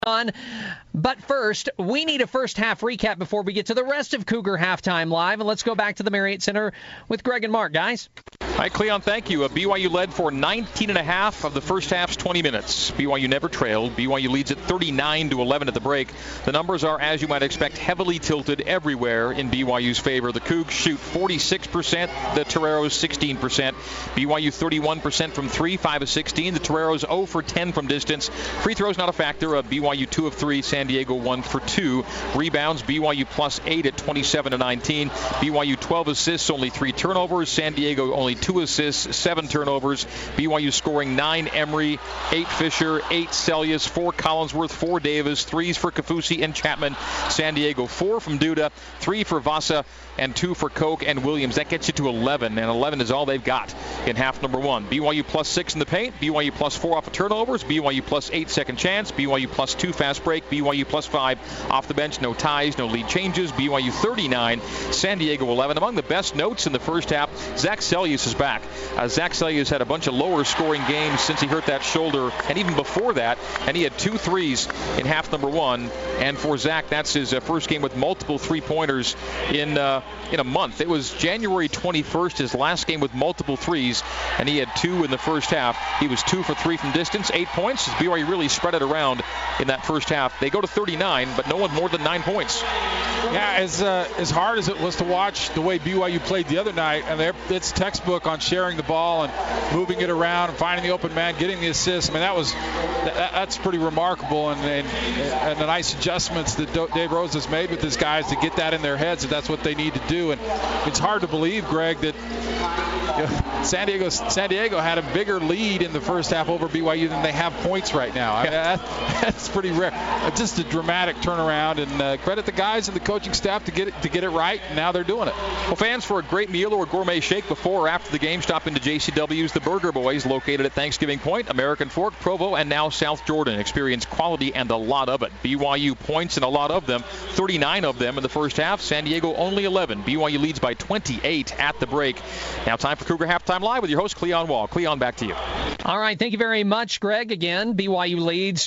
on. But first, we need a first half recap before we get to the rest of Cougar Halftime Live. And let's go back to the Marriott Center with Greg and Mark, guys. Hi, Cleon, thank you. BYU led for 19.5 of the first half's 20 minutes. BYU never trailed. BYU leads at 39-11 at the break. The numbers are, as you might expect, heavily tilted everywhere in BYU's favor. The Cougs shoot 46%, the Toreros 16%. BYU 31% from 3, 5 of 16. The Toreros 0 for 10 from distance. Free throws not a factor. BYU 2 of 3, San Diego 1 for 2. Rebounds, BYU plus 8 at 27-19. BYU 12 assists, only 3 turnovers. San Diego only 2 assists, 7 turnovers. BYU scoring 9 Emery, 8 Fisher, 8 Celius, 4 Collinsworth, 4 Davis, 3s for Kafusi and Chapman. San Diego 4 from Duda, 3 for Vasa, and 2 for Koch and Williams. That gets you to 11, and 11 is all they've got in half number 1. BYU plus 6 in the paint, BYU plus 4 off of turnovers, BYU plus 8 second chance, BYU plus 2 fast break, BYU plus 5 off the bench, no ties, no lead changes, BYU 39, San Diego 11. Among the best notes in the first half, Zach Celius is back. Zach Celius had a bunch of lower scoring games since he hurt that shoulder, and even before that, and he had 2 threes in half number 1. And for Zach, that's his first game with multiple three-pointers in a month. It was January 21st, his last game with multiple threes, and he had 2 in the first half. He was 2 for 3 from distance, 8 points. BYU really spread it around in that first half. They go to 39, but no one more than 9 points. Yeah, as hard as it was to watch the way BYU played the other night, and it's textbook on sharing the ball and moving it around and finding the open man, getting the assist. I mean, that's pretty remarkable, and the nice adjustments that Dave Rose has made with his guys to get that in their heads, that that's what they need to do. And it's hard to believe, Greg, that San Diego had a bigger lead in the first half over BYU than they have points right now. I mean, that's pretty rare. Just a dramatic turnaround, and credit the guys and the coaching staff to get it right, and now they're doing it. Well, fans, for a great meal or gourmet shake before or after the game, stop into JCW's The Burger Boys, located at Thanksgiving Point, American Fork, Provo, and now South Jordan. Experience quality and a lot of it. BYU points and a lot of them, 39 of them in the first half. San Diego only 11. BYU leads by 28 at the break. Now time for Cougar Halftime Live with your host, Cleon Wall. Cleon, back to you. All right, thank you very much, Greg. Again, BYU leads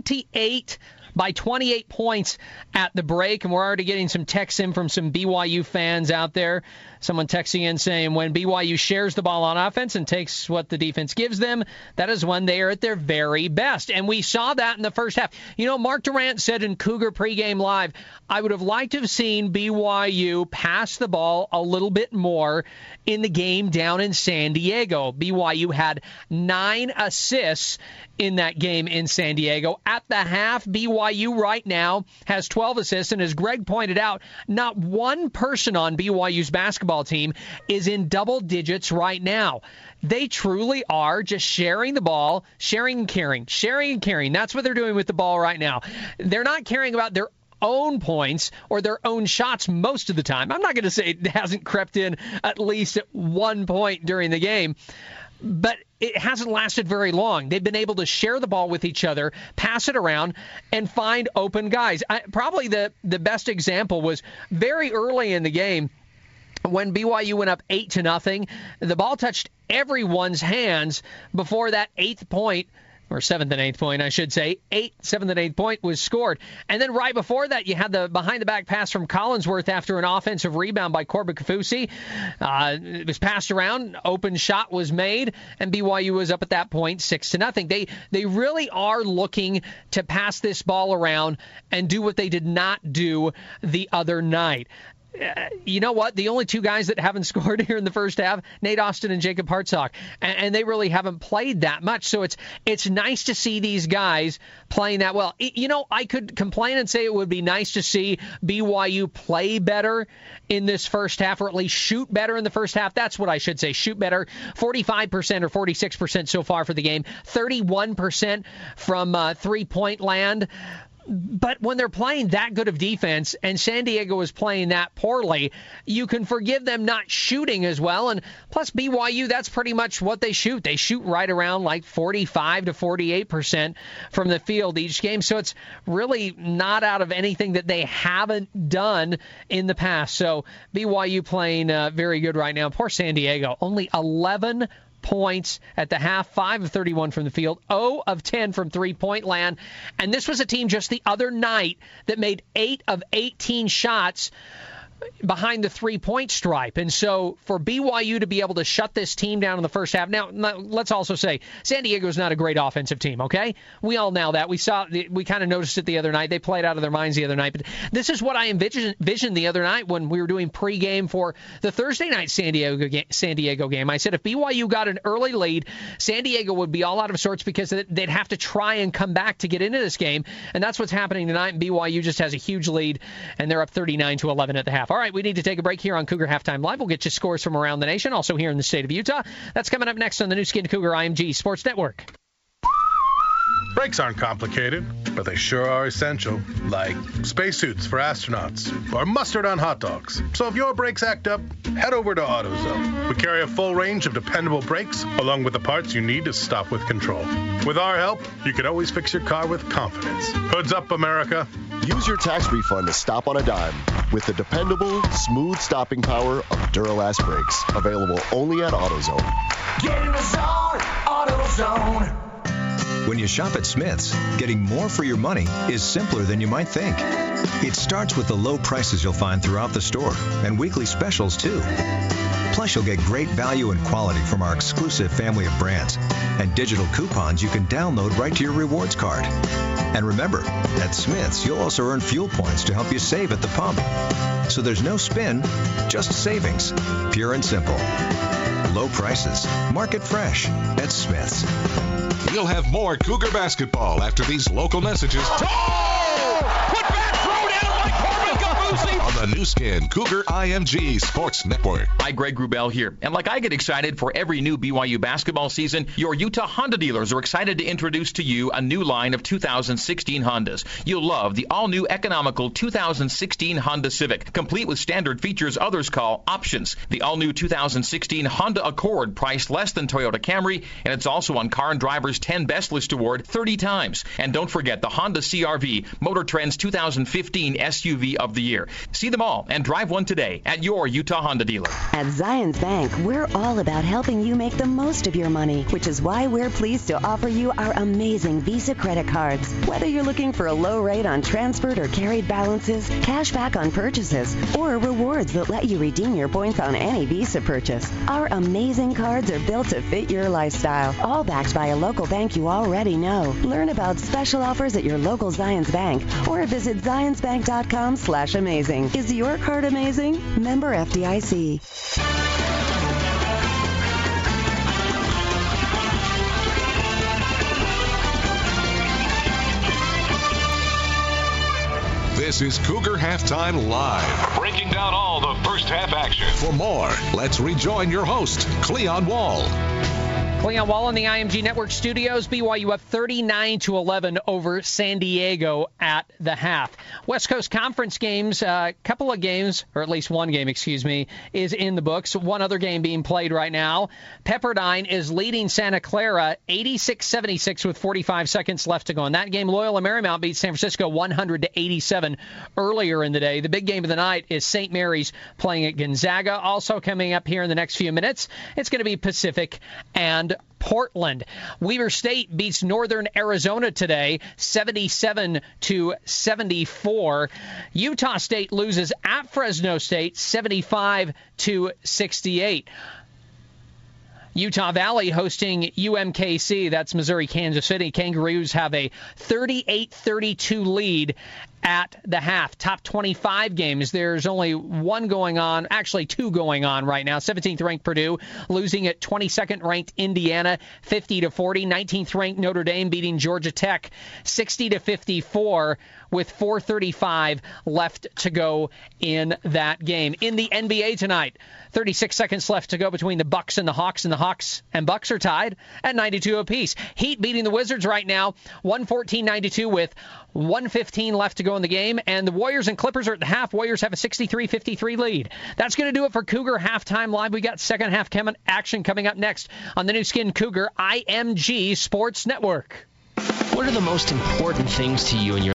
28 by 28 points at the break, and we're already getting some texts in from some BYU fans out there. Someone texting in saying when BYU shares the ball on offense and takes what the defense gives them, that is when they are at their very best. And we saw that in the first half. You know, Mark Durant said in Cougar Pregame Live, I would have liked to have seen BYU pass the ball a little bit more in the game down in San Diego. BYU had 9 assists in that game in San Diego. At the half, BYU right now has 12 assists, and as Greg pointed out, not one person on BYU's basketball team is in double digits right now. They truly are just sharing the ball, sharing and caring. That's what they're doing with the ball right now. They're not caring about their own points or their own shots most of the time. I'm not going to say it hasn't crept in at least at one point during the game, but it hasn't lasted very long. They've been able to share the ball with each other, pass it around, and find open guys. Probably the best example was very early in the game when BYU went up 8-0. The ball touched everyone's hands before that 8th point, or 7th and 8th point, I should say. 7th and 8th point was scored. And then right before that, you had the behind-the-back pass from Collinsworth after an offensive rebound by Corbin Kafusi. It was passed around, open shot was made, and BYU was up at that point 6-0. They really are looking to pass this ball around and do what they did not do the other night. You know what? The only 2 guys that haven't scored here in the first half, Nate Austin and Jacob Hartsock, and they really haven't played that much. So it's nice to see these guys playing that well. You know, I could complain and say it would be nice to see BYU play better in this first half, or at least shoot better in the first half. That's what I should say. Shoot better. 45% or 46% so far for the game. 31% from three-point land. But when they're playing that good of defense, and San Diego is playing that poorly, you can forgive them not shooting as well. And plus BYU, that's pretty much what they shoot. They shoot right around like 45 to 48% from the field each game. So it's really not out of anything that they haven't done in the past. So BYU playing very good right now. Poor San Diego, only 11 points at the half, 5 of 31 from the field, 0 of 10 from three-point land. And this was a team just the other night that made 8 of 18 shots behind the three-point stripe. And so for BYU to be able to shut this team down in the first half, now let's also say San Diego's not a great offensive team, okay? We all know that. We kind of noticed it the other night. They played out of their minds the other night. But this is what I envisioned the other night when we were doing pregame for the Thursday night San Diego game. I said if BYU got an early lead, San Diego would be all out of sorts because they'd have to try and come back to get into this game. And that's what's happening tonight. And BYU just has a huge lead, and they're up 39-11 at the half. All right, we need to take a break here on Cougar Halftime Live. We'll get you scores from around the nation, also here in the state of Utah. That's coming up next on the new Skin Cougar IMG Sports Network. Brakes aren't complicated, but they sure are essential, like spacesuits for astronauts or mustard on hot dogs. So if your brakes act up, head over to AutoZone. We carry a full range of dependable brakes, along with the parts you need to stop with control. With our help, you can always fix your car with confidence. Hoods up, America. Use your tax refund to stop on a dime with the dependable, smooth stopping power of Duralast brakes. Available only at AutoZone. Get in the zone, AutoZone. When you shop at Smith's, getting more for your money is simpler than you might think. It starts with the low prices you'll find throughout the store and weekly specials too. Plus, you'll get great value and quality from our exclusive family of brands and digital coupons you can download right to your rewards card. And remember, at Smith's, you'll also earn fuel points to help you save at the pump. So there's no spin, just savings. Pure and simple. Low prices. Market fresh at Smith's. We'll have more Cougar basketball after these local messages. Oh! Put back, throw down by Corbin Gambusi! On the new Skin Cougar IMG Sports Network. Hi, Greg Wrubell here. And like I get excited for every new BYU basketball season, your Utah Honda dealers are excited to introduce to you a new line of 2016 Hondas. You'll love the all-new economical 2016 Honda Civic, complete with standard features others call options. The all-new 2016 Honda Accord, priced less than Toyota Camry, and it's also on Car and Driver's 10 Best List Award 30 times. And don't forget the Honda CR-V, Motor Trend's 2015 SUV of the year. See them all and drive one today at your Utah Honda dealer. At Zions Bank, we're all about helping you make the most of your money, which is why we're pleased to offer you our amazing Visa credit cards. Whether you're looking for a low rate on transferred or carried balances, cash back on purchases, or rewards that let you redeem your points on any Visa purchase, our amazing cards are built to fit your lifestyle, all backed by a local bank you already know. Learn about special offers at your local Zions Bank or visit zionsbank.com/amazing. Is your card amazing? Member FDIC. This is Cougar Halftime Live. Breaking down all the first half action. For more, let's rejoin your host, Cleon Wall. Cleon Wall in the IMG Network studios. BYU up 39-11 over San Diego at the half. West Coast Conference games, a couple of games, or at least one game, is in the books. One other game being played right now. Pepperdine is leading Santa Clara 86-76 with 45 seconds left to go. In that game, Loyola Marymount beat San Francisco 100-87 earlier in the day. The big game of the night is St. Mary's playing at Gonzaga. Also coming up here in the next few minutes, it's going to be Pacific and Portland. Weber State beats Northern Arizona today, 77-74. Utah State loses at Fresno State, 75-68. Utah Valley hosting UMKC. That's Missouri, Kansas City. Kangaroos have a 38-32 lead at the half. Top 25 games. There's only one going on, actually two going on right now. 17th ranked Purdue losing at 22nd ranked Indiana 50-40. 19th ranked Notre Dame beating Georgia Tech 60-54 with 4:35 left to go in that game. In the NBA tonight, 36 seconds left to go between the Bucks and the Hawks and Bucks are tied at 92 apiece. Heat beating the Wizards right now 114-92 with 1:15 left to go in the game, and the Warriors and Clippers are at the half. Warriors have a 63-53 lead. That's going to do it for Cougar Halftime Live. We got second half action coming up next on the new Skin Cougar IMG Sports Network. What are the most important things to you in your